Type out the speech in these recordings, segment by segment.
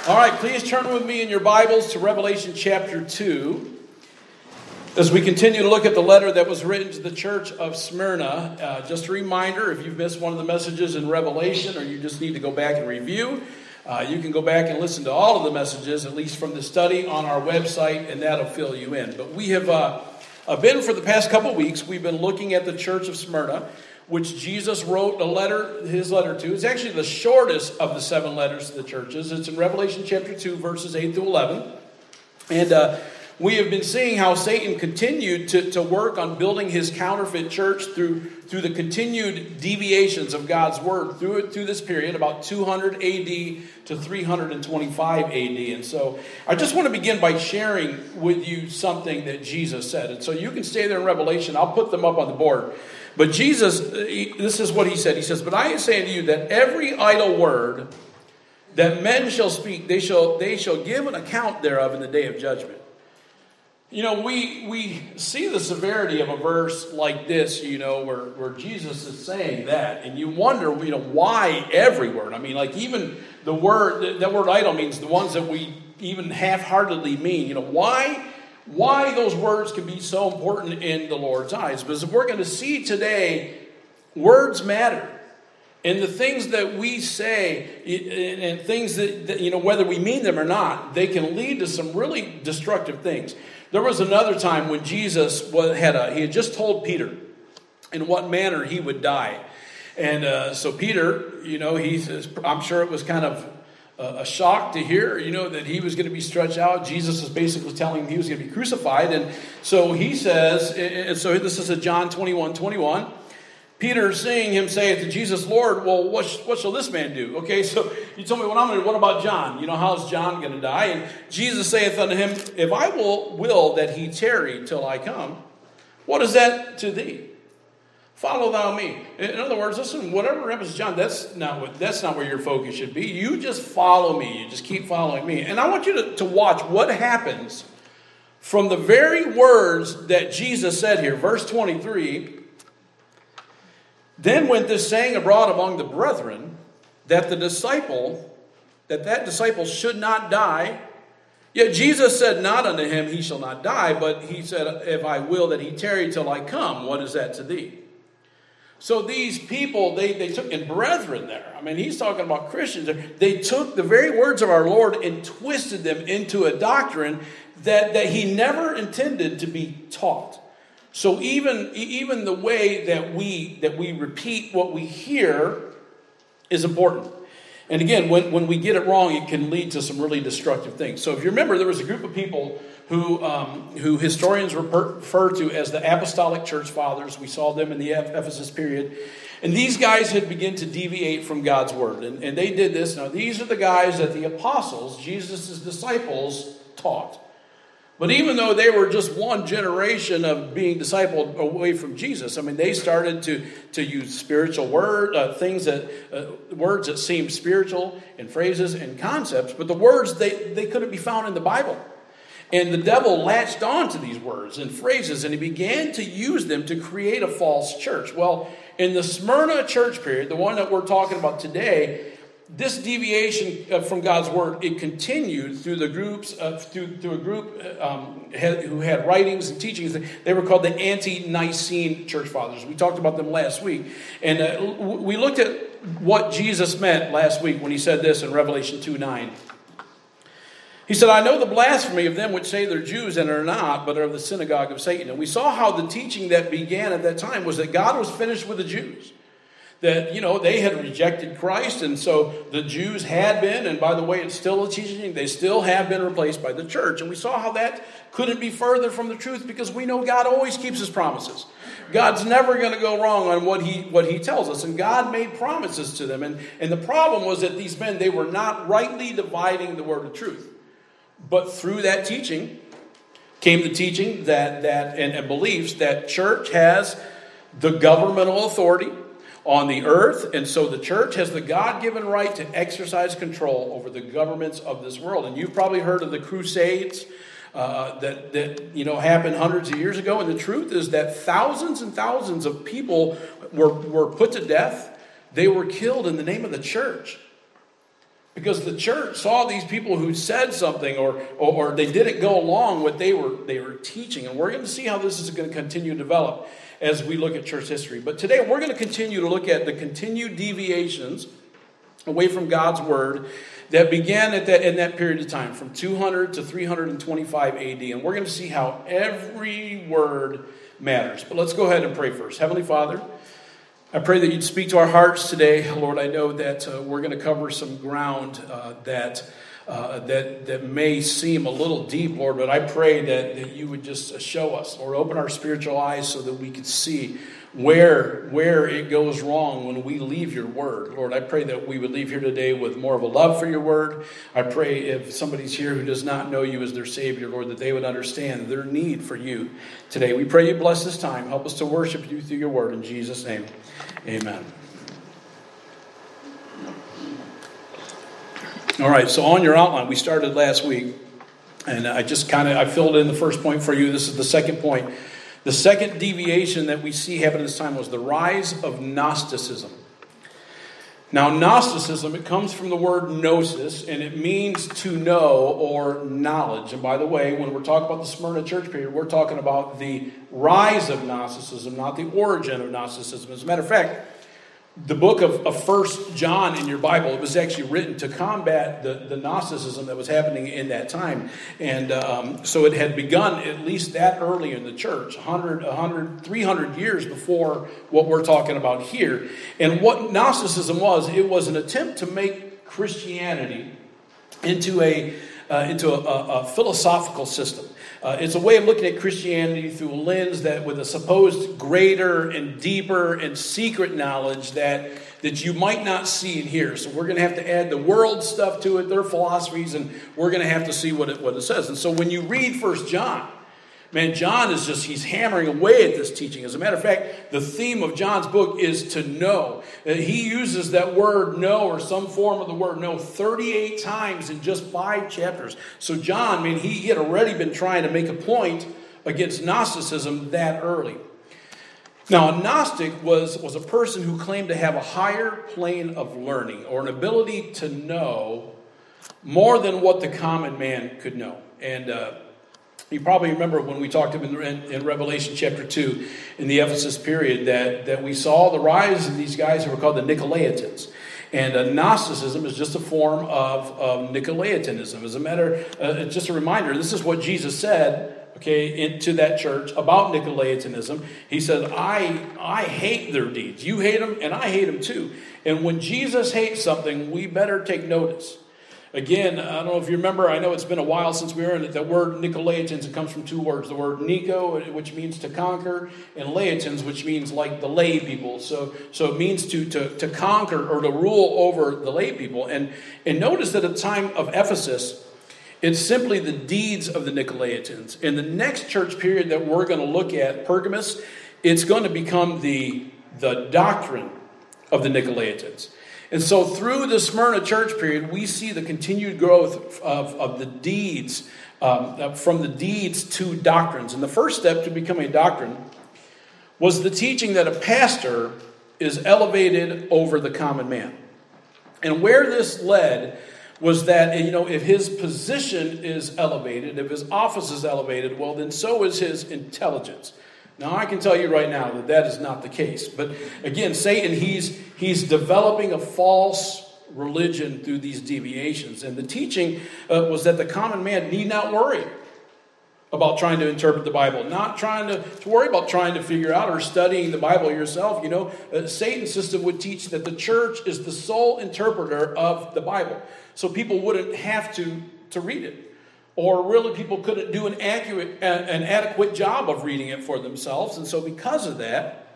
All right, please turn with me in your Bibles to Revelation chapter 2 as we continue to look at the letter that was written to the church of Smyrna. Just a reminder, if you've missed one of the messages in Revelation or you just need to go back and review, you can go back and listen to all of the messages, at least from the study, on our website, and that'll fill you in. But we have been, for the past couple of weeks, we've been looking at the church of Smyrna, which Jesus wrote his letter to. It's actually the shortest of the 7 letters to the churches. It's in Revelation chapter 2, verses 8 through 11. And we have been seeing how Satan continued to work on building his counterfeit church through the continued deviations of God's word through this period, about 200 AD to 325 AD. And so I just want to begin by sharing with you something that Jesus said. And so you can stay there in Revelation. I'll put them up on the board. But Jesus, this is what he said. He says, "But I say unto you that every idle word that men shall speak, they shall give an account thereof in the day of judgment." You know, we see the severity of a verse like this, where Jesus is saying that. And you wonder, why every word? I mean, like even that word idle means the ones that we even half-heartedly mean. Why those words can be so important in the Lord's eyes. Because if we're going to see today, words matter. And the things that we say, and things that whether we mean them or not, they can lead to some really destructive things. There was another time when Jesus he had just told Peter in what manner he would die. And so Peter, he says, I'm sure it was kind of a shock to hear, that he was going to be stretched out. Jesus is basically telling him he was going to be crucified. And so he says, and so this is John 21:21. Peter seeing him say to Jesus, "Lord, well, what shall this man do?" Okay, so you told me what I'm going to do. What about John? How's John going to die? And Jesus saith unto him, "If I will that he tarry till I come, what is that to thee? Follow thou me." In other words, listen, whatever happens to John, that's not where your focus should be. You just follow me. You just keep following me. And I want you to watch what happens from the very words that Jesus said here. Verse 23, "Then went this saying abroad among the brethren, that that disciple should not die. Yet Jesus said not unto him, He shall not die, but he said, If I will that he tarry till I come, what is that to thee?" So these people, they took, and brethren there, I mean, he's talking about Christians. They took the very words of our Lord and twisted them into a doctrine that he never intended to be taught. So even the way that we repeat what we hear is important. And again, when we get it wrong, it can lead to some really destructive things. So if you remember, there was a group of people who historians refer to as the Apostolic Church Fathers. We saw them in the Ephesus period. And these guys had begun to deviate from God's word. And they did this. Now, these are the guys that the apostles, Jesus' disciples, taught. But even though they were just one generation of being discipled away from Jesus, I mean, they started to use spiritual words that seemed spiritual, and phrases and concepts, but the words, they couldn't be found in the Bible. And the devil latched on to these words and phrases, and he began to use them to create a false church. Well, in the Smyrna church period, the one that we're talking about today, this deviation from God's word, it continued through the groups, through a group who had writings and teachings. They were called the Ante-Nicene Church Fathers. We talked about them last week. And we looked at what Jesus meant last week when he said this in Revelation 2:9. He said, "I know the blasphemy of them which say they're Jews and are not, but are of the synagogue of Satan." And we saw how the teaching that began at that time was that God was finished with the Jews. That, they had rejected Christ, and so the Jews had been, and by the way, it's still a teaching, they still have been replaced by the church. And we saw how that couldn't be further from the truth, because we know God always keeps his promises. God's never going to go wrong on what he tells us, and God made promises to them. And the problem was that these men, they were not rightly dividing the word of truth. But through that teaching came the teaching and beliefs that church has the governmental authority on the earth, and so the church has the God-given right to exercise control over the governments of this world. And you've probably heard of the Crusades that happened hundreds of years ago. And the truth is that thousands and thousands of people were put to death. They were killed in the name of the church. Because the church saw these people who said something or they didn't go along with what they were teaching. And we're going to see how this is going to continue to develop as we look at church history. But today we're going to continue to look at the continued deviations away from God's word that began in that period of time, from 200 to 325 AD. And we're going to see how every word matters. But let's go ahead and pray first. Heavenly Father, I pray that you'd speak to our hearts today. Lord, I know that we're going to cover some ground that may seem a little deep, Lord, but I pray that you would just show us or open our spiritual eyes so that we could see where it goes wrong when we leave your word. Lord, I pray that we would leave here today with more of a love for your word. I pray if somebody's here who does not know you as their Savior, Lord, that they would understand their need for you today. We pray you bless this time. Help us to worship you through your word. In Jesus' name, amen. All right, so on your outline, we started last week, and I filled in the first point for you. This is the second point. The second deviation that we see happen this time was the rise of Gnosticism. Now, Gnosticism, it comes from the word gnosis, and it means to know or knowledge. And by the way, when we're talking about the Smyrna church period, we're talking about the rise of Gnosticism, not the origin of Gnosticism. As a matter of fact, the book of 1 John in your Bible, it was actually written to combat the Gnosticism that was happening in that time. And so it had begun at least that early in the church, 300 years before what we're talking about here. And what Gnosticism was, it was an attempt to make Christianity into a philosophical system. It's a way of looking at Christianity through a lens that with a supposed greater and deeper and secret knowledge that you might not see and hear. So we're going to have to add the world stuff to it, their philosophies, and we're going to have to see what it says. And so when you read 1 John, man, John he's hammering away at this teaching. As a matter of fact, the theme of John's book is to know. He uses that word know or some form of the word know 38 times in just 5 chapters. So John, man, he had already been trying to make a point against Gnosticism that early. Now, a Gnostic was a person who claimed to have a higher plane of learning or an ability to know more than what the common man could know. And you probably remember when we talked in Revelation chapter 2 in the Ephesus period that we saw the rise of these guys who were called the Nicolaitans. And Gnosticism is just a form of Nicolaitanism. As a matter, just a reminder, this is what Jesus said, into that church about Nicolaitanism. He said, I hate their deeds. You hate them, and I hate them too. And when Jesus hates something, we better take notice. Again, I don't know if you remember, I know it's been a while since we were in it. The word Nicolaitans, it comes from 2 words. The word Nico, which means to conquer, and Laitans, which means like the lay people. So it means to conquer or to rule over the lay people. And notice that at the time of Ephesus, it's simply the deeds of the Nicolaitans. In the next church period that we're going to look at, Pergamus, it's going to become the doctrine of the Nicolaitans. And so through the Smyrna church period, we see the continued growth of the deeds, from the deeds to doctrines. And the first step to becoming a doctrine was the teaching that a pastor is elevated over the common man. And where this led was that, if his position is elevated, if his office is elevated, well, then so is his intelligence. Now, I can tell you right now that is not the case. But again, Satan, he's developing a false religion through these deviations. And the teaching was that the common man need not worry about trying to interpret the Bible, not trying to worry about trying to figure out or studying the Bible yourself. Satan's system would teach that the church is the sole interpreter of the Bible. So people wouldn't have to read it. Or really people couldn't do an adequate job of reading it for themselves. And so because of that,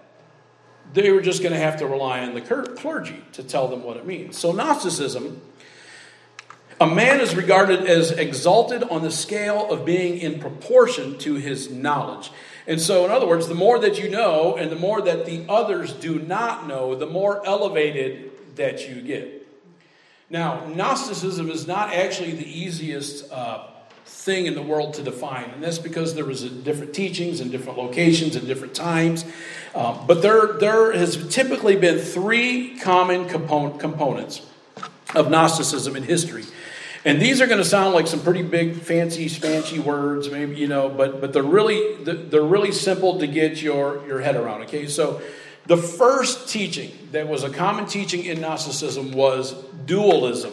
they were just going to have to rely on the clergy to tell them what it means. So Gnosticism, a man is regarded as exalted on the scale of being in proportion to his knowledge. And so, in other words, the more that you know and the more that the others do not know, the more elevated that you get. Now, Gnosticism is not actually the easiest thing in the world to define. And that's because there was different teachings and different locations and different times. But there has typically been 3 common components of Gnosticism in history. And these are going to sound like some pretty big, fancy words, maybe, but they're really simple to get your head around. Okay, so the first teaching that was a common teaching in Gnosticism was dualism.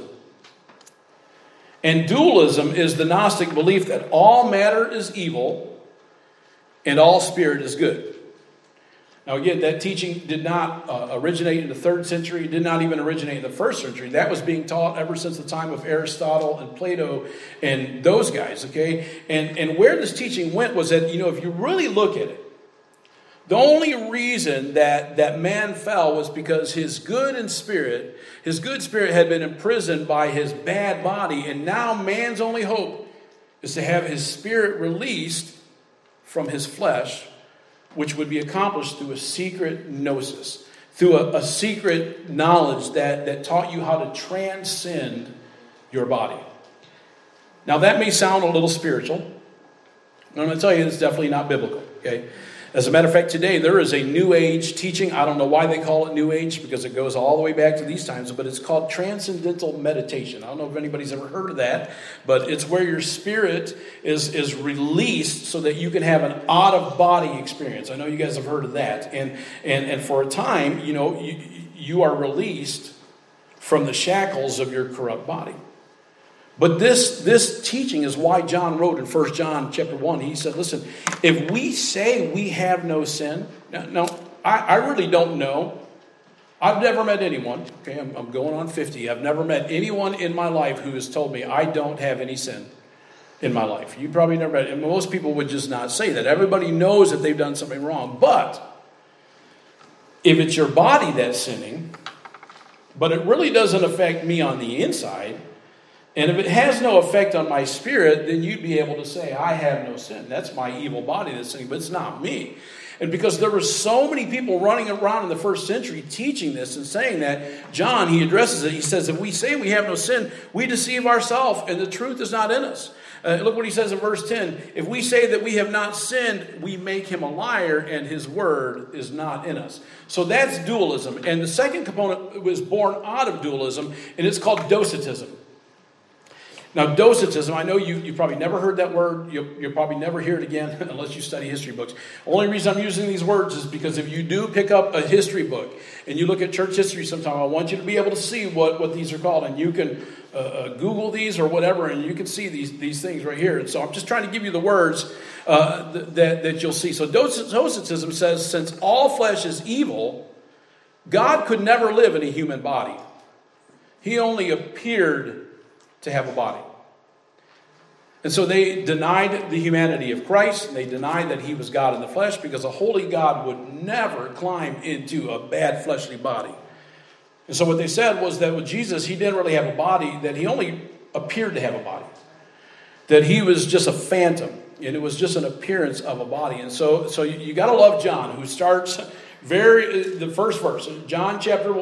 And dualism is the Gnostic belief that all matter is evil and all spirit is good. Now again, that teaching did not originate in the 3rd century, did not even originate in the 1st century. That was being taught ever since the time of Aristotle and Plato and those guys, okay? And where this teaching went was that, if you really look at it, the only reason that man fell was because his good spirit had been imprisoned by his bad body, and now man's only hope is to have his spirit released from his flesh, which would be accomplished through a secret gnosis, through a secret knowledge that taught you how to transcend your body. Now that may sound a little spiritual. I'm going to tell you it's definitely not biblical, okay? As a matter of fact, today there is a New Age teaching. I don't know why they call it New Age, because it goes all the way back to these times, but it's called transcendental meditation. I don't know if anybody's ever heard of that, but it's where your spirit is released so that you can have an out-of-body experience. I know you guys have heard of that. And for a time, you are released from the shackles of your corrupt body. But this teaching is why John wrote in 1 John chapter 1. He said, listen, if we say we have no sin, I really don't know. I've never met anyone, okay, I'm going on 50. I've never met anyone in my life who has told me I don't have any sin in my life. You probably never met, and most people would just not say that. Everybody knows that they've done something wrong. But if it's your body that's sinning, but it really doesn't affect me on the inside, and if it has no effect on my spirit, then you'd be able to say, I have no sin. That's my evil body that's sinning, but it's not me. And because there were so many people running around in the 1st century teaching this and saying that, John, he addresses it. He says, if we say we have no sin, we deceive ourselves, and the truth is not in us. Look what he says in verse 10. If we say that we have not sinned, we make him a liar, and his word is not in us. So that's dualism. And the second component was born out of dualism, and it's called docetism. Now, docetism, I know you probably never heard that word. You'll probably never hear it again unless you study history books. Only reason I'm using these words is because if you do pick up a history book and you look at church history sometime, I want you to be able to see what these are called. And you can Google these or whatever, and you can see these things right here. And so I'm just trying to give you the words that you'll see. So docetism says, since all flesh is evil, God could never live in a human body. He only appeared to have a body. And so they denied the humanity of Christ. And they denied that he was God in the flesh, because a holy God would never climb into a bad fleshly body. And so what they said was that with Jesus, he didn't really have a body, that he only appeared to have a body. That he was just a phantom, and it was just an appearance of a body. And so you got to love John, who starts the first verse, 1 John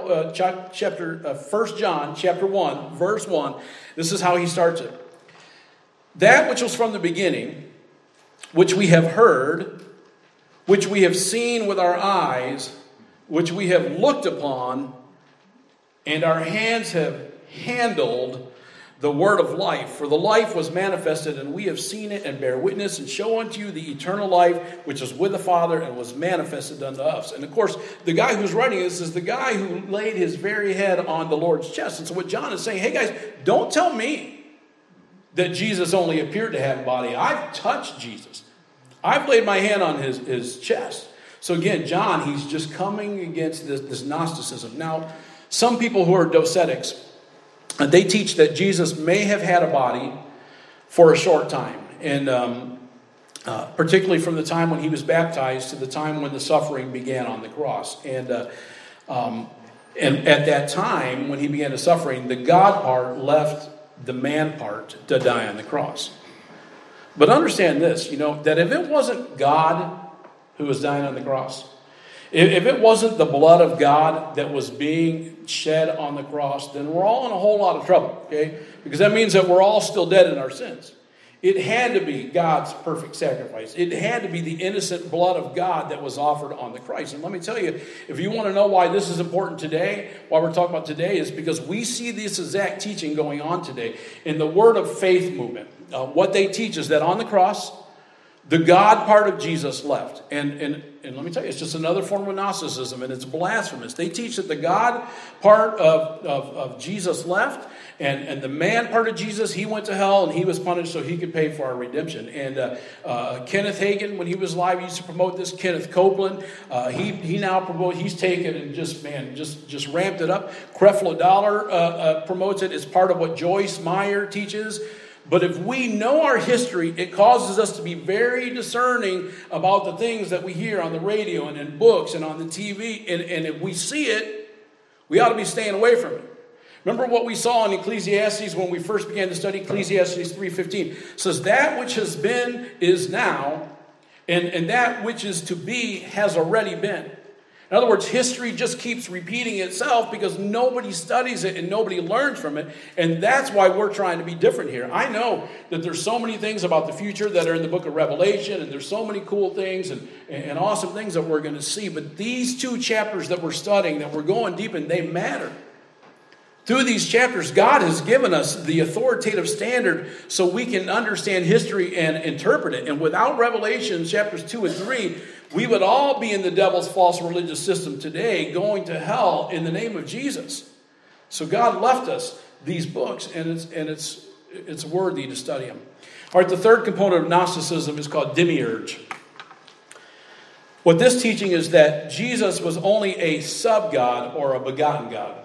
chapter 1, verse 1. This is how he starts it. That which was from the beginning, which we have heard, which we have seen with our eyes, which we have looked upon, and our hands have handled the word of life. For the life was manifested, and we have seen it and bear witness and show unto you the eternal life, which is with the Father and was manifested unto us. And of course, the guy who's writing this is the guy who laid his very head on the Lord's chest. And so what John is saying, hey guys, don't tell me that Jesus only appeared to have a body. I've touched Jesus. I've laid my hand on his chest. So again, John, he's just coming against this Gnosticism. Now, some people who are docetics, they teach that Jesus may have had a body for a short time. And particularly from the time when he was baptized to the time when the suffering began on the cross. And at that time, when he began the suffering, the God part left the man part to die on the cross. But understand this, that if it wasn't God who was dying on the cross, if it wasn't the blood of God that was being shed on the cross, then we're all in a whole lot of trouble, okay? Because that means that we're all still dead in our sins. It had to be God's perfect sacrifice. It had to be the innocent blood of God that was offered on the Christ. And let me tell you, if you want to know why this is important today, why we're talking about today, is because we see this exact teaching going on today in the Word of Faith movement. What they teach is that on the cross, the God part of Jesus left. And let me tell you, it's just another form of Gnosticism, and it's blasphemous. They teach that the God part of Jesus left, and the man part of Jesus, he went to hell, and he was punished so he could pay for our redemption. And Kenneth Hagin, when he was alive, he used to promote this. Kenneth Copeland, he now promotes, he's taken and just ramped it up. Creflo Dollar promotes it. It's part of what Joyce Meyer teaches. But if we know our history, it causes us to be very discerning about the things that we hear on the radio and in books and on the TV. And if we see it, we ought to be staying away from it. Remember what we saw in Ecclesiastes when we first began to study Ecclesiastes 3:15. It says, that which has been is now, and that which is to be has already been. In other words, history just keeps repeating itself because nobody studies it and nobody learns from it. And that's why we're trying to be different here. I know that there's so many things about the future that are in the book of Revelation, and there's so many cool things and awesome things that we're going to see. But these 2 chapters that we're studying, that we're going deep in, they matter. Through these chapters, God has given us the authoritative standard so we can understand history and interpret it. And without Revelation, chapters 2 and 3, we would all be in the devil's false religious system today, going to hell in the name of Jesus. So God left us these books, and it's worthy to study them. All right, the third component of Gnosticism is called demiurge. What this teaching is that Jesus was only a sub-God or a begotten God.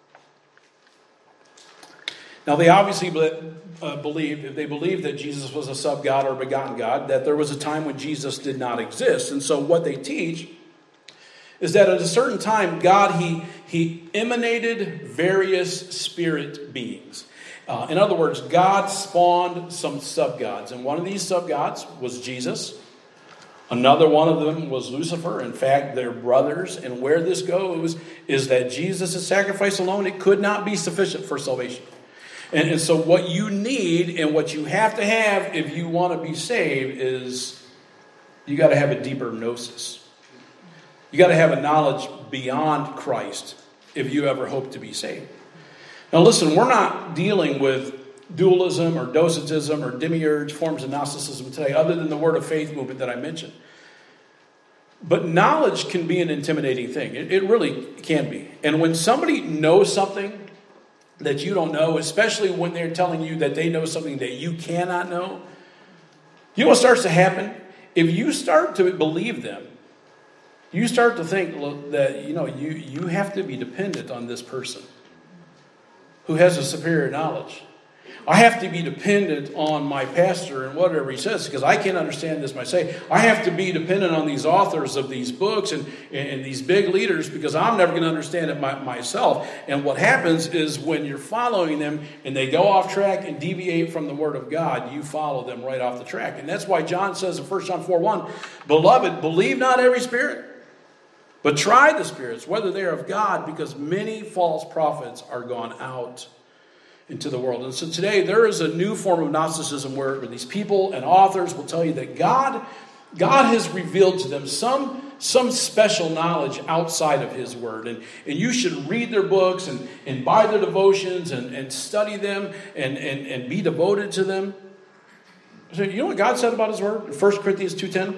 Now, they obviously believed, if they believed that Jesus was a sub-God or a begotten God, that there was a time when Jesus did not exist. And so what they teach is that at a certain time, God, he emanated various spirit beings. In other words, God spawned some sub-gods. And one of these sub-gods was Jesus. Another one of them was Lucifer. In fact, they're brothers. And where this goes is that Jesus' sacrifice alone, it could not be sufficient for salvation. And so what you need and what you have to have if you want to be saved is you got to have a deeper gnosis. You got to have a knowledge beyond Christ if you ever hope to be saved. Now listen, we're not dealing with dualism or docetism or demiurge forms of Gnosticism today other than the Word of Faith movement that I mentioned. But knowledge can be an intimidating thing. It really can be. And when somebody knows something that you don't know, especially when they're telling you that they know something that you cannot know, you know what starts to happen? If you start to believe them, you start to think that, you have to be dependent on this person who has a superior knowledge. I have to be dependent on my pastor and whatever he says because I can't understand this myself. I have to be dependent on these authors of these books and these big leaders because I'm never going to understand it myself. And what happens is when you're following them and they go off track and deviate from the Word of God, you follow them right off the track. And that's why John says in 1 John 4:1, "Beloved, believe not every spirit, but try the spirits, whether they are of God, because many false prophets are gone out into the world." And so today there is a new form of Gnosticism where these people and authors will tell you that God has revealed to them some special knowledge outside of His Word. And you should read their books and buy their devotions and study them and be devoted to them. So you know what God said about His Word? In 1 Corinthians 2:10?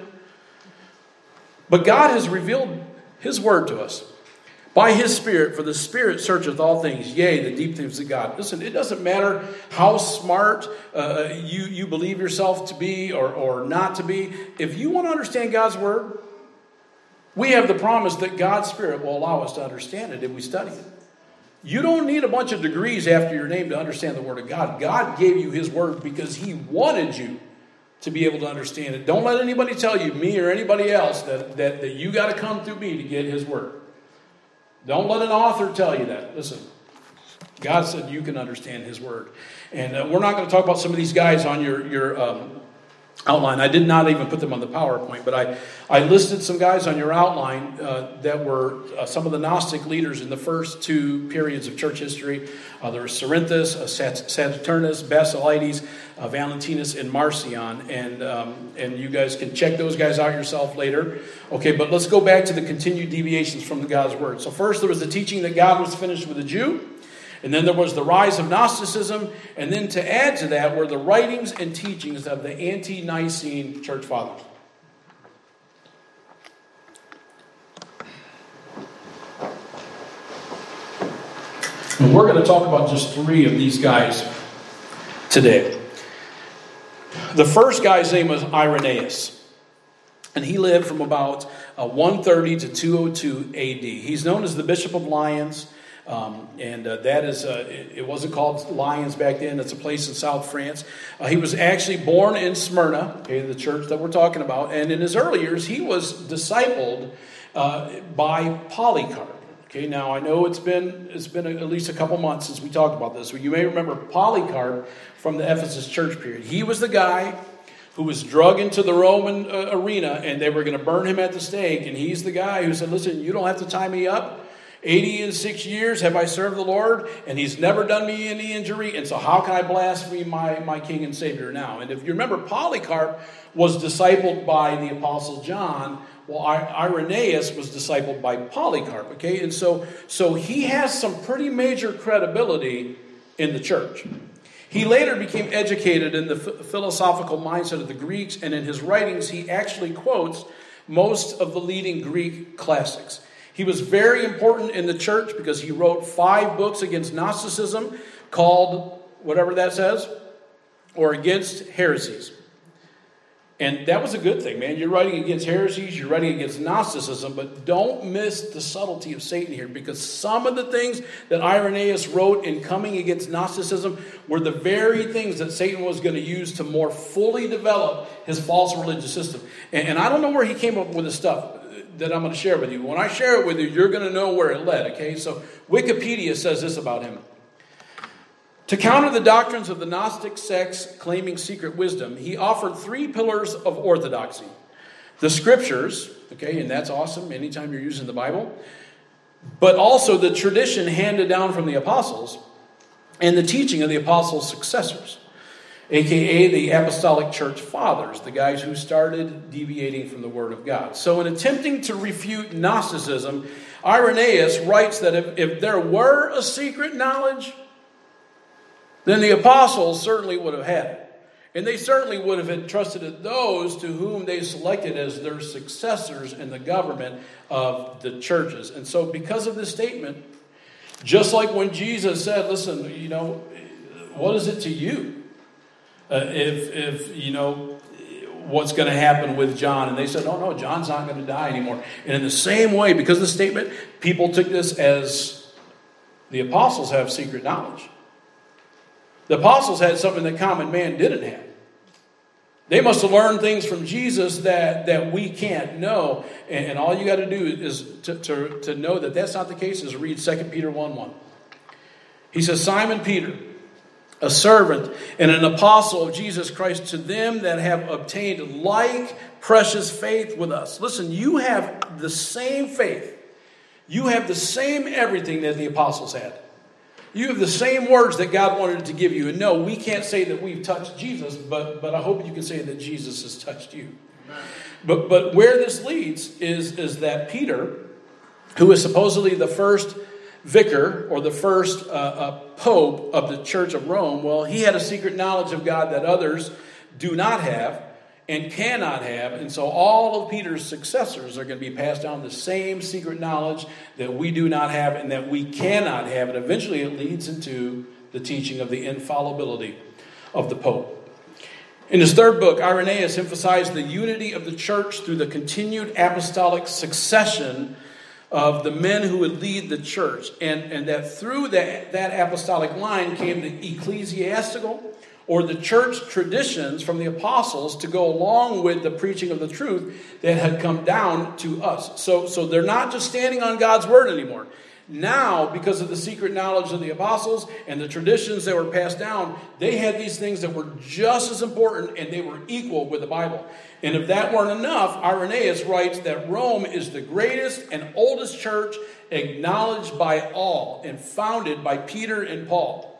But God has revealed His Word to us by His Spirit, for the Spirit searcheth all things, yea, the deep things of God. Listen, it doesn't matter how smart you believe yourself to be or not to be. If you want to understand God's Word, we have the promise that God's Spirit will allow us to understand it if we study it. You don't need a bunch of degrees after your name to understand the Word of God. God gave you His Word because He wanted you to be able to understand it. Don't let anybody tell you, me or anybody else, that you got to come through me to get His Word. Don't let an author tell you that. Listen, God said you can understand His Word. And we're not going to talk about some of these guys on your outline. I did not even put them on the PowerPoint, but I listed some guys on your outline that were some of the Gnostic leaders in the first 2 periods of church history. There was Cerinthus, Saturninus, Basilides. Valentinus and Marcion, and you guys can check those guys out yourself later. Okay, but let's go back to the continued deviations from God's word. So first there was the teaching that God was finished with the Jew, and then there was the rise of Gnosticism, and then to add to that were the writings and teachings of the ante-Nicene church fathers. And we're going to talk about just three of these guys today. The first guy's name was Irenaeus, and he lived from about 130 to 202 AD. He's known as the Bishop of Lyons, and that is, it wasn't called Lyons back then. It's a place in South France. He was actually born in Smyrna, okay, the church that we're talking about, and in his early years, he was discipled by Polycarp. Okay, now I know it's been at least a couple months since we talked about this. You may remember Polycarp from the Ephesus church period. He was the guy who was drug into the Roman arena, and they were going to burn him at the stake. And he's the guy who said, listen, you don't have to tie me up. 86 years have I served the Lord, and he's never done me any injury. And so how can I blaspheme my King and Savior now? And if you remember, Polycarp was discipled by the Apostle John. Well, Irenaeus was discipled by Polycarp, okay? And so he has some pretty major credibility in the church. He later became educated in the philosophical mindset of the Greeks, and in his writings, he actually quotes most of the leading Greek classics. He was very important in the church because he wrote 5 books against Gnosticism called, whatever that says, or against heresies. And that was a good thing, man. You're writing against heresies, you're writing against Gnosticism, but don't miss the subtlety of Satan here, because some of the things that Irenaeus wrote in coming against Gnosticism were the very things that Satan was going to use to more fully develop his false religious system. And I don't know where he came up with this stuff that I'm going to share with you. When I share it with you, you're going to know where it led, okay? So Wikipedia says this about him. To counter the doctrines of the Gnostic sects claiming secret wisdom, he offered 3 pillars of orthodoxy. The scriptures, okay, and that's awesome anytime you're using the Bible, but also the tradition handed down from the apostles and the teaching of the apostles' successors, aka the apostolic church fathers, the guys who started deviating from the word of God. So in attempting to refute Gnosticism, Irenaeus writes that if there were a secret knowledge, then the apostles certainly would have had it. And they certainly would have entrusted it those to whom they selected as their successors in the government of the churches. And so because of this statement, just like when Jesus said, listen, you know, what is it to you if you know what's going to happen with John? And they said, oh, no, John's not going to die anymore. And in the same way, because of the statement, people took this as the apostles have secret knowledge. The apostles had something that common man didn't have. They must have learned things from Jesus that we can't know. And all you got to do is to know that that's not the case is read 2 Peter 1:1. He says, Simon Peter, a servant and an apostle of Jesus Christ, to them that have obtained like precious faith with us. Listen, you have the same faith. You have the same everything that the apostles had. You have the same words that God wanted to give you. And no, we can't say that we've touched Jesus, but I hope you can say that Jesus has touched you. But where this leads is that Peter, who is supposedly the first vicar or the first pope of the Church of Rome, well, he had a secret knowledge of God that others do not have and cannot have. And so all of Peter's successors are going to be passed down the same secret knowledge that we do not have and that we cannot have. And eventually it leads into the teaching of the infallibility of the Pope. In his 3rd book, Irenaeus emphasized the unity of the church through the continued apostolic succession of the men who would lead the church. And that through that apostolic line came the ecclesiastical or the church traditions from the apostles to go along with the preaching of the truth that had come down to us. So they're not just standing on God's word anymore. Now, because of the secret knowledge of the apostles and the traditions that were passed down, they had these things that were just as important and they were equal with the Bible. And if that weren't enough, Irenaeus writes that Rome is the greatest and oldest church acknowledged by all and founded by Peter and Paul.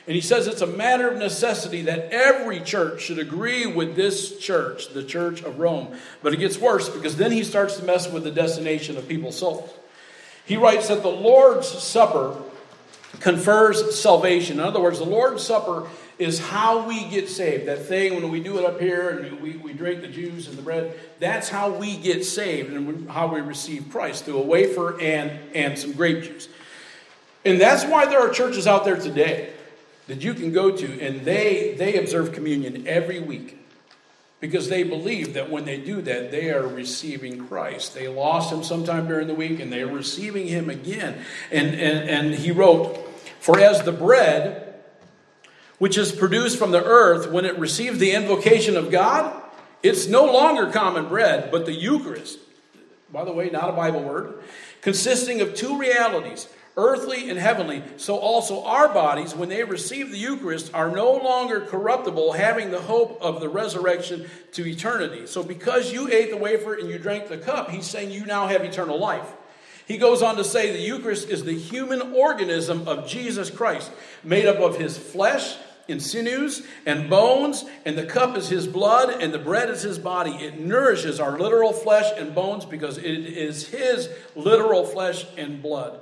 And he says it's a matter of necessity that every church should agree with this church, the Church of Rome. But it gets worse, because then he starts to mess with the destination of people's souls. He writes that the Lord's Supper confers salvation. In other words, the Lord's Supper is how we get saved. That thing when we do it up here and we drink the juice and the bread, that's how we get saved and how we receive Christ, through a wafer and some grape juice. And that's why there are churches out there today that you can go to, and they observe communion every week, because they believe that when they do that, they are receiving Christ. They lost him sometime during the week, and they are receiving him again. And he wrote, "For as the bread, which is produced from the earth, when it receives the invocation of God, it's no longer common bread, but the Eucharist," by the way, not a Bible word, "consisting of two realities, earthly and heavenly, so also our bodies, when they receive the Eucharist, are no longer corruptible, having the hope of the resurrection to eternity." So because you ate the wafer and you drank the cup, he's saying you now have eternal life. He goes on to say the Eucharist is the human organism of Jesus Christ, made up of his flesh and sinews and bones, and the cup is his blood, and the bread is his body. It nourishes our literal flesh and bones, because it is his literal flesh and blood.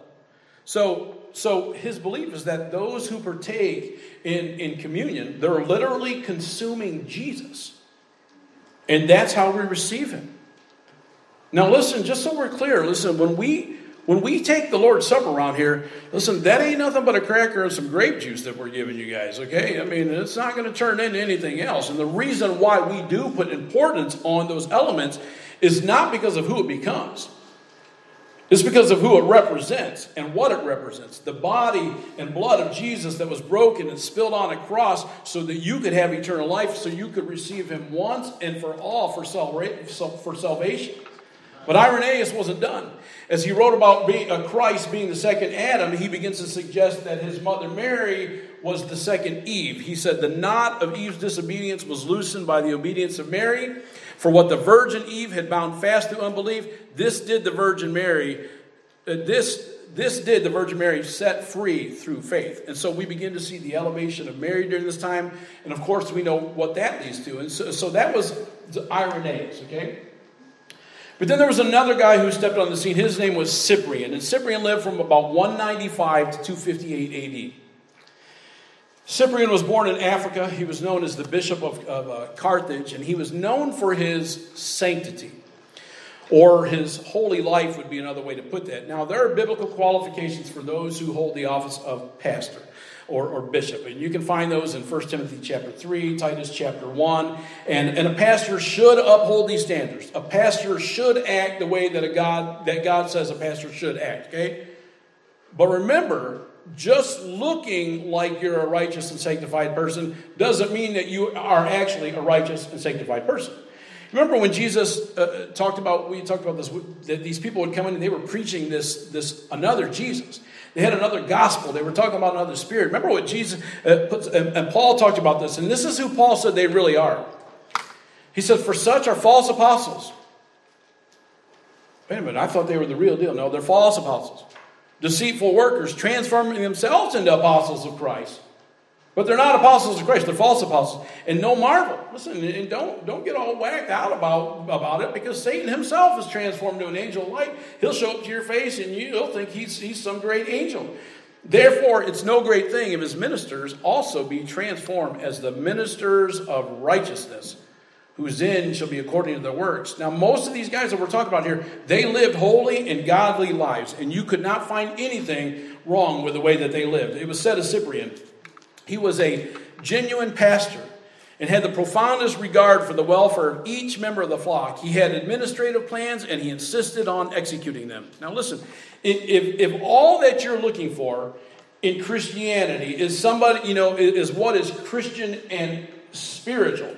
So his belief is that those who partake in communion, they're literally consuming Jesus. And that's how we receive him. Now listen, just so we're clear, listen, when we take the Lord's Supper around here, listen, that ain't nothing but a cracker and some grape juice that we're giving you guys, okay? I mean, it's not going to turn into anything else. And the reason why we do put importance on those elements is not because of who it becomes. It's because of who it represents and what it represents. The body and blood of Jesus that was broken and spilled on a cross so that you could have eternal life, so you could receive him once and for all for salvation. But Irenaeus wasn't done. As he wrote about Christ being the second Adam, he begins to suggest that his mother Mary was the second Eve. He said the knot of Eve's disobedience was loosened by the obedience of Mary. For what the virgin Eve had bound fast through unbelief, this did the Virgin Mary set free through faith. And so we begin to see the elevation of Mary during this time. And of course we know what that leads to. And so that was Irenaeus, okay? But then there was another guy who stepped on the scene. His name was Cyprian. And Cyprian lived from about 195 to 258 AD. Cyprian was born in Africa. He was known as the Bishop of Carthage, and he was known for his sanctity, or his holy life would be another way to put that. Now, there are biblical qualifications for those who hold the office of pastor or bishop, and you can find those in 1 Timothy chapter 3, Titus chapter 1, and a pastor should uphold these standards. A pastor should act the way that God says a pastor should act, okay? But remember, just looking like you're a righteous and sanctified person doesn't mean that you are actually a righteous and sanctified person. Remember when Jesus talked about this, that these people would come in and they were preaching this another Jesus. They had another gospel. They were talking about another spirit. Remember what Jesus puts, and Paul talked about this, and this is who Paul said they really are. He said, "For such are false apostles." Wait a minute, I thought they were the real deal. No, they're false apostles. Deceitful workers, transforming themselves into apostles of Christ. But they're not apostles of Christ, they're false apostles. And no marvel. Listen, and don't get all whacked out about it, because Satan himself is transformed to an angel of light. He'll show up to your face and you'll think he's some great angel. Therefore, it's no great thing if his ministers also be transformed as the ministers of righteousness, whose end shall be according to their works. Now, most of these guys that we're talking about here, they lived holy and godly lives, and you could not find anything wrong with the way that they lived. It was said of Cyprian, he was a genuine pastor and had the profoundest regard for the welfare of each member of the flock. He had administrative plans, and he insisted on executing them. Now, listen, if all that you're looking for in Christianity is somebody, is what is Christian and spiritual,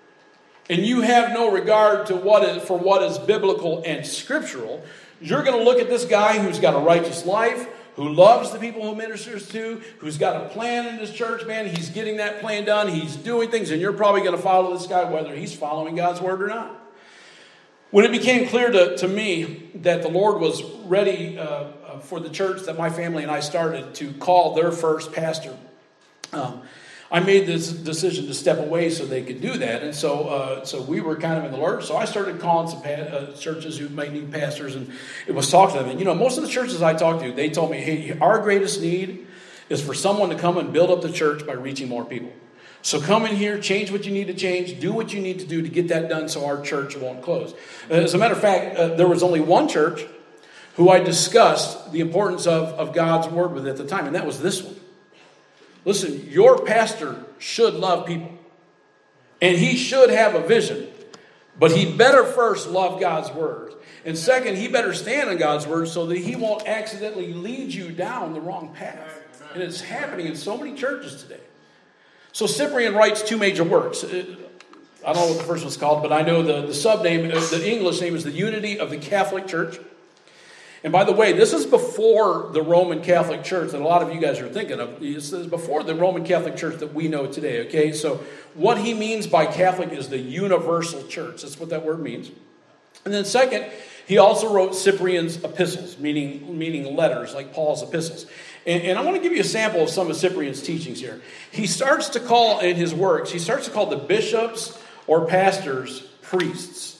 and you have no regard to what is biblical and scriptural, you're going to look at this guy who's got a righteous life, who loves the people who ministers to, who's got a plan in his church, man. He's getting that plan done. He's doing things, and you're probably going to follow this guy whether he's following God's word or not. When it became clear to me that the Lord was ready for the church that my family and I started to call their first pastor, I made this decision to step away so they could do that. And so we were kind of in the lurch. So I started calling some churches who might need pastors, and it was talking to them. And, most of the churches I talked to, they told me, hey, our greatest need is for someone to come and build up the church by reaching more people. So come in here, change what you need to change, do what you need to do to get that done so our church won't close. As a matter of fact, there was only one church who I discussed the importance of God's word with at the time, and that was this one. Listen, your pastor should love people, and he should have a vision, but he better first love God's word. And second, he better stand on God's word so that he won't accidentally lead you down the wrong path. And it's happening in so many churches today. So Cyprian writes 2 major works. I don't know what the first one's called, but I know the subname, the English name is The Unity of the Catholic Church. And by the way, this is before the Roman Catholic Church that a lot of you guys are thinking of. This is before the Roman Catholic Church that we know today, okay? So what he means by Catholic is the universal church. That's what that word means. And then second, he also wrote Cyprian's epistles, meaning letters, like Paul's epistles. And I want to give you a sample of some of Cyprian's teachings here. He starts to call, in his works, the bishops or pastors priests.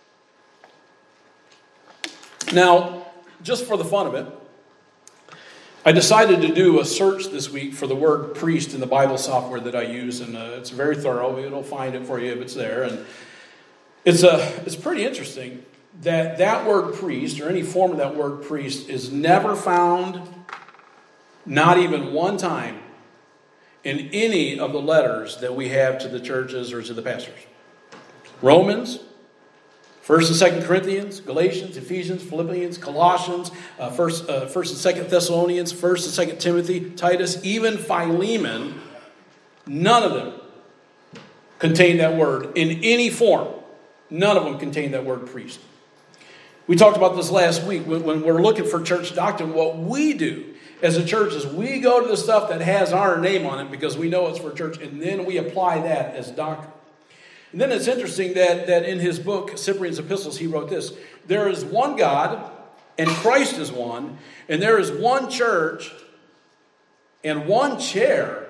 Now, just for the fun of it, I decided to do a search this week for the word priest in the Bible software that I use, and it's very thorough. It'll find it for you if it's there. And it's pretty interesting that word priest, or any form of that word priest, is never found, not even one time, in any of the letters that we have to the churches or to the pastors. Romans, 1st and 2nd Corinthians, Galatians, Ephesians, Philippians, Colossians, 1st and 2nd Thessalonians, 1st and 2nd Timothy, Titus, even Philemon, none of them contain that word in any form. None of them contain that word priest. We talked about this last week when we're looking for church doctrine. What we do as a church is we go to the stuff that has our name on it because we know it's for church, and then we apply that as doctrine. And then it's interesting that in his book, Cyprian's Epistles, he wrote this: there is one God, and Christ is one, and there is one church and one chair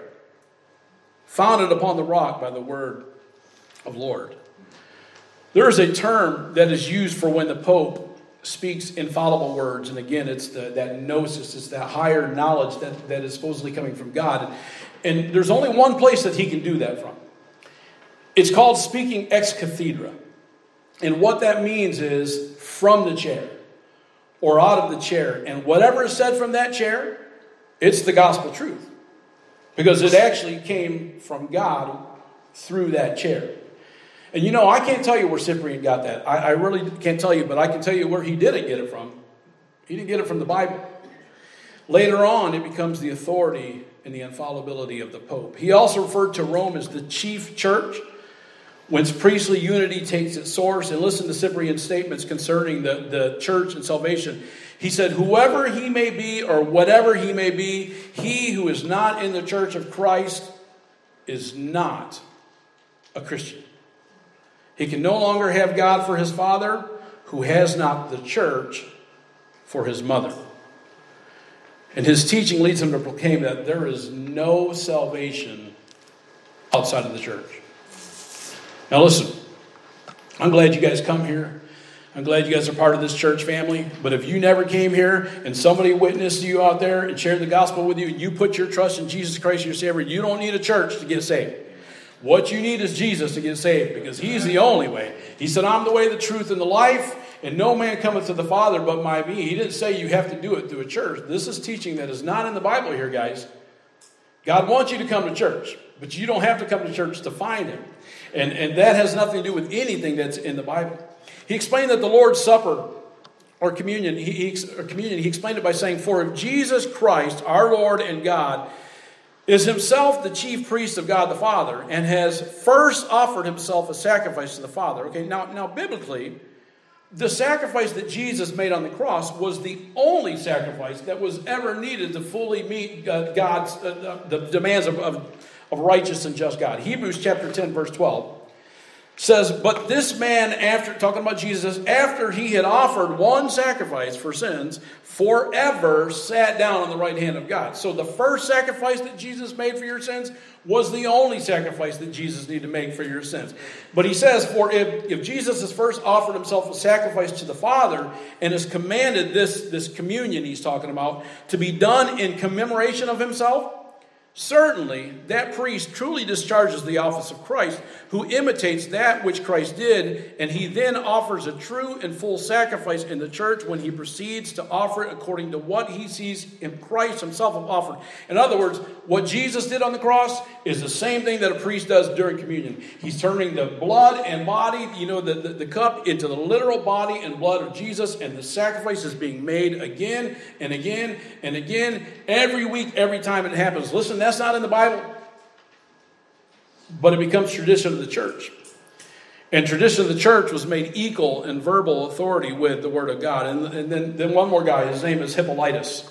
founded upon the rock by the word of Lord. There is a term that is used for when the Pope speaks infallible words. And again, it's that gnosis, it's that higher knowledge that is supposedly coming from God. And there's only one place that he can do that from. It's called speaking ex cathedra. And what that means is from the chair or out of the chair. And whatever is said from that chair, it's the gospel truth. Because it actually came from God through that chair. And I can't tell you where Cyprian got that. I really can't tell you, but I can tell you where he didn't get it from. He didn't get it from the Bible. Later on, it becomes the authority and the infallibility of the Pope. He also referred to Rome as the chief church, whence priestly unity takes its source. And listen to Cyprian's statements concerning the church and salvation. He said, whoever he may be or whatever he may be, he who is not in the church of Christ is not a Christian. He can no longer have God for his father, who has not the church for his mother. And his teaching leads him to proclaim that there is no salvation outside of the church. Now listen, I'm glad you guys come here. I'm glad you guys are part of this church family. But if you never came here and somebody witnessed you out there and shared the gospel with you, and you put your trust in Jesus Christ, your Savior, you don't need a church to get saved. What you need is Jesus to get saved, because he's the only way. He said, I'm the way, the truth, and the life, and no man cometh to the Father but by me. He didn't say you have to do it through a church. This is teaching that is not in the Bible here, guys. God wants you to come to church, but you don't have to come to church to find him. And that has nothing to do with anything that's in the Bible. He explained that the Lord's Supper, or communion, he explained it by saying, for if Jesus Christ, our Lord and God, is himself the chief priest of God the Father, and has first offered himself a sacrifice to the Father. Okay, now biblically, the sacrifice that Jesus made on the cross was the only sacrifice that was ever needed to fully meet God's the demands of righteous and just God. Hebrews chapter 10, verse 12 says, but this man, after talking about Jesus, after he had offered one sacrifice for sins, forever sat down on the right hand of God. So the first sacrifice that Jesus made for your sins was the only sacrifice that Jesus needed to make for your sins. But he says, for if Jesus has first offered himself a sacrifice to the Father and has commanded this communion he's talking about to be done in commemoration of himself, certainly that priest truly discharges the office of Christ, who imitates that which Christ did, and he then offers a true and full sacrifice in the church when he proceeds to offer it according to what he sees in Christ himself have offered. In other words, what Jesus did on the cross is the same thing that a priest does during communion. He's turning the blood and body, the cup, into the literal body and blood of Jesus, and the sacrifice is being made again and again and again, every week, every time it happens. Listen, that's not in the Bible, but it becomes tradition of the church. And tradition of the church was made equal in verbal authority with the Word of God. And then one more guy, his name is Hippolytus.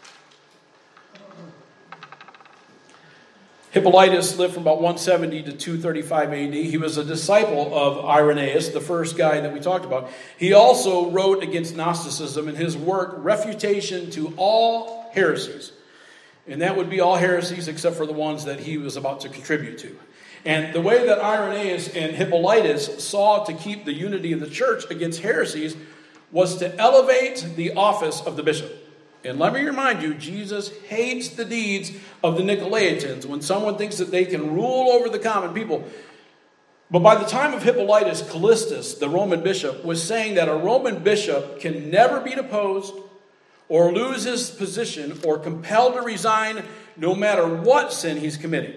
Hippolytus lived from about 170 to 235 AD. He was a disciple of Irenaeus, the first guy that we talked about. He also wrote against Gnosticism in his work, Refutation to All Heresies. And that would be all heresies except for the ones that he was about to contribute to. And the way that Irenaeus and Hippolytus saw to keep the unity of the church against heresies was to elevate the office of the bishop. And let me remind you, Jesus hates the deeds of the Nicolaitans, when someone thinks that they can rule over the common people. But by the time of Hippolytus, Callistus, the Roman bishop, was saying that a Roman bishop can never be deposed or lose his position or compelled to resign no matter what sin he's committing.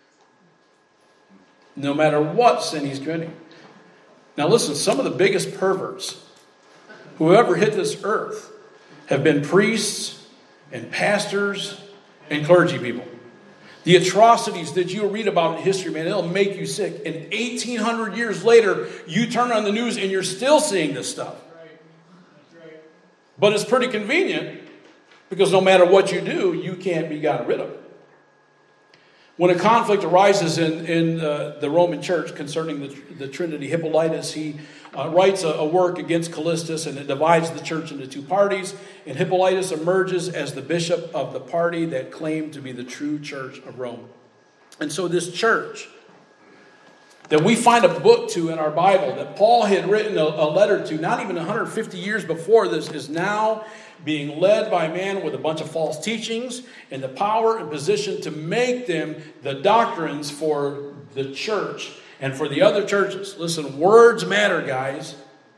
No matter what sin he's committing. Now listen, some of the biggest perverts who ever hit this earth have been priests and pastors and clergy people. The atrocities that you read about in history, man, it'll make you sick. And 1,800 years later, you turn on the news and you're still seeing this stuff. But it's pretty convenient because no matter what you do, you can't be gotten rid of. When a conflict arises in the Roman church concerning the Trinity, Hippolytus, he writes a work against Callistus, and it divides the church into two parties. And Hippolytus emerges as the bishop of the party that claimed to be the true church of Rome. And so this church that we find a book to in our Bible that Paul had written a letter to not even 150 years before this is now being led by a man with a bunch of false teachings and the power and position to make them the doctrines for the church and for the other churches. Listen, words matter, guys.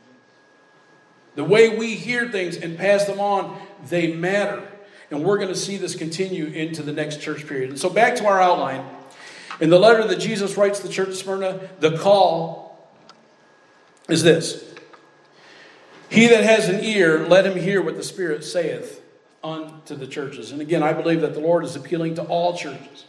The way we hear things and pass them on, they matter. And we're going to see this continue into the next church period. And so back to our outline. In the letter that Jesus writes to the church of Smyrna, the call is this. He that has an ear, let him hear what the Spirit saith unto the churches. And again, I believe that the Lord is appealing to all churches.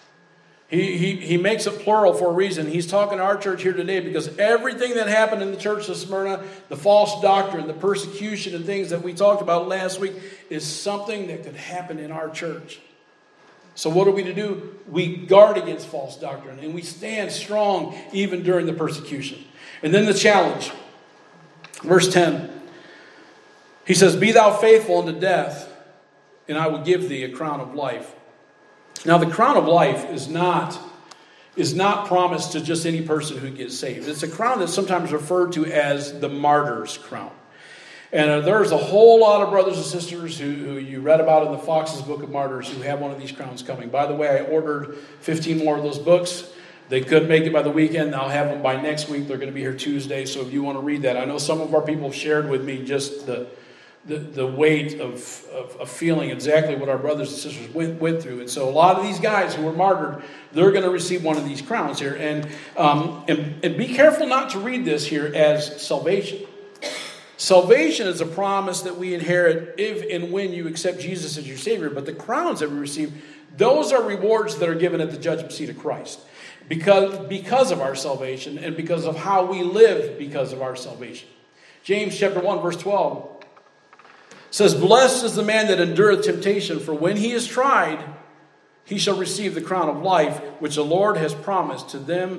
He makes it plural for a reason. He's talking to our church here today because everything that happened in the church of Smyrna, the false doctrine, the persecution and things that we talked about last week is something that could happen in our church. So what are we to do? We guard against false doctrine and we stand strong even during the persecution. And then the challenge. Verse 10. He says, be thou faithful unto death, and I will give thee a crown of life. Now the crown of life is not promised to just any person who gets saved. It's a crown that's sometimes referred to as the martyr's crown. And there's a whole lot of brothers and sisters who you read about in the Fox's Book of Martyrs who have one of these crowns coming. By the way, I ordered 15 more of those books. They couldn't make it by the weekend. I'll have them by next week. They're going to be here Tuesday. So if you want to read that, I know some of our people have shared with me just the weight of feeling exactly what our brothers and sisters went through. And so a lot of these guys who were martyred, they're going to receive one of these crowns here. And be careful not to read this here as salvation. Salvation is a promise that we inherit if and when you accept Jesus as your Savior. But the crowns that we receive, those are rewards that are given at the judgment seat of Christ. Because of our salvation and because of how we live because of our salvation. James chapter 1 verse 12 says, blessed is the man that endureth temptation, for when he is tried, he shall receive the crown of life, which the Lord has promised to them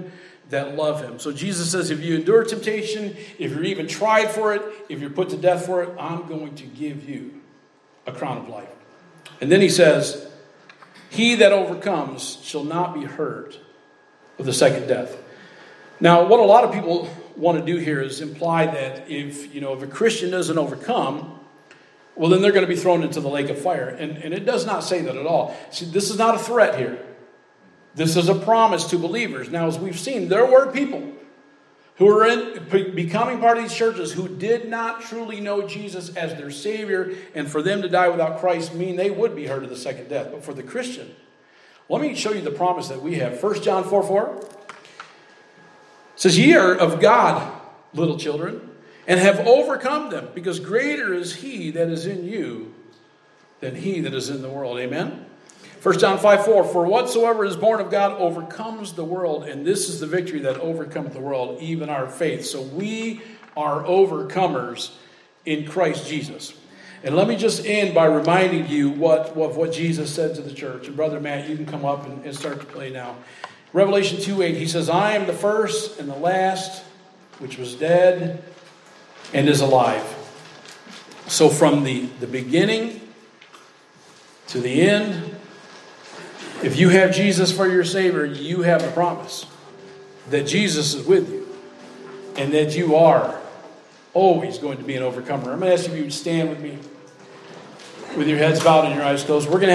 that love him. So Jesus says, if you endure temptation, if you're even tried for it, if you're put to death for it, I'm going to give you a crown of life. And then he says, he that overcomes shall not be hurt of the second death. Now, what a lot of people want to do here is imply that if a Christian doesn't overcome, well, then they're going to be thrown into the lake of fire. And it does not say that at all. See, this is not a threat here. This is a promise to believers. Now, as we've seen, there were people who are becoming part of these churches who did not truly know Jesus as their Savior, and for them to die without Christ mean they would be hurt of the second death. But for the Christian, let me show you the promise that we have. 1 John 4:4 says, ye are of God, little children, and have overcome them, because greater is he that is in you than he that is in the world. Amen? 1 John 5:4, for whatsoever is born of God overcomes the world, and this is the victory that overcometh the world, even our faith. So we are overcomers in Christ Jesus. And let me just end by reminding you what Jesus said to the church. And Brother Matt, you can come up and start to play now. Revelation 2:8, he says, I am the first and the last, which was dead and is alive. So from the beginning to the end, if you have Jesus for your Savior, you have the promise that Jesus is with you and that you are always going to be an overcomer. I'm going to ask you if you would stand with me with your heads bowed and your eyes closed. We're going to